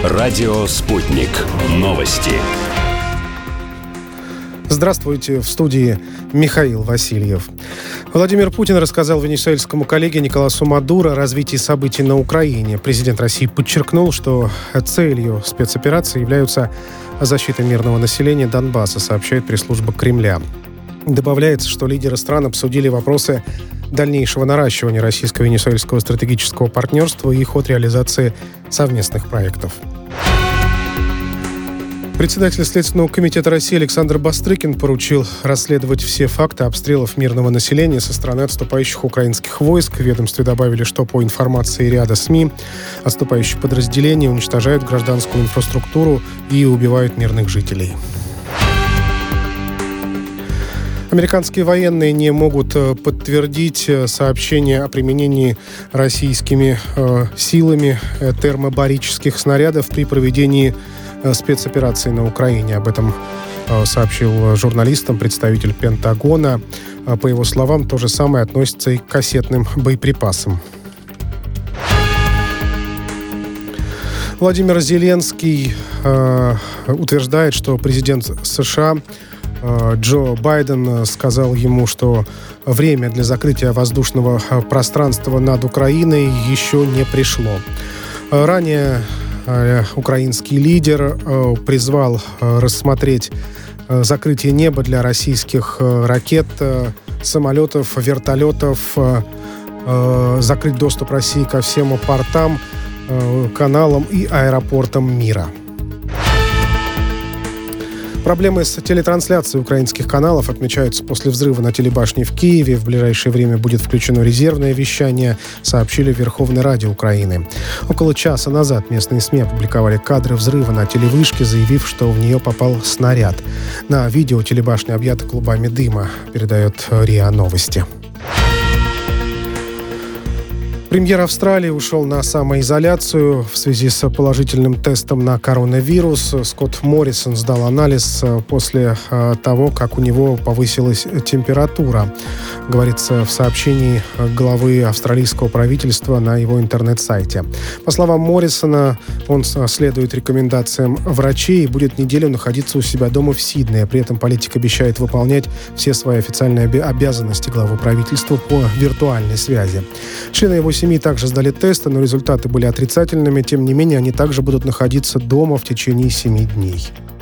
Радио «Спутник». Новости. Здравствуйте, в студии Михаил Васильев. Владимир Путин рассказал венесуэльскому коллеге Николасу Мадуро о развитии событий на Украине. Президент России подчеркнул, что целью спецоперации является защита мирного населения Донбасса, сообщает пресс-служба Кремля. Добавляется, что лидеры стран обсудили вопросы дальнейшего наращивания российско-венесуэльского стратегического партнерства и ход реализации совместных проектов. Председатель Следственного комитета России Александр Бастрыкин поручил расследовать все факты обстрелов мирного населения со стороны отступающих украинских войск. В ведомстве добавили, что по информации ряда СМИ, отступающие подразделения уничтожают гражданскую инфраструктуру и убивают мирных жителей. Американские военные не могут подтвердить сообщение о применении российскими силами термобарических снарядов при проведении спецоперации на Украине. Об этом сообщил журналистам представитель Пентагона. По его словам, то же самое относится и к кассетным боеприпасам. Владимир Зеленский утверждает, что президент США Джо Байден сказал ему, что время для закрытия воздушного пространства над Украиной еще не пришло. Ранее украинский лидер призвал рассмотреть закрытие неба для российских ракет, самолетов, вертолетов, закрыть доступ России ко всем портам, каналам и аэропортам мира. Проблемы с телетрансляцией украинских каналов отмечаются после взрыва на телебашне в Киеве. В ближайшее время будет включено резервное вещание, сообщили в Верховной Раде Украины. Около часа назад местные СМИ опубликовали кадры взрыва на телевышке, заявив, что в нее попал снаряд. На видео телебашня объята клубами дыма, передает РИА Новости. Премьер Австралии ушел на самоизоляцию в связи с положительным тестом на коронавирус. Скотт Моррисон сдал анализ после того, как у него повысилась температура, говорится в сообщении главы австралийского правительства на его интернет-сайте. По словам Моррисона, он следует рекомендациям врачей и будет неделю находиться у себя дома в Сиднее. При этом политик обещает выполнять все свои официальные обязанности главы правительства по виртуальной связи. Члены его семьи также сдали тесты, но результаты были отрицательными. Тем не менее, они также будут находиться дома в течение 7 дней.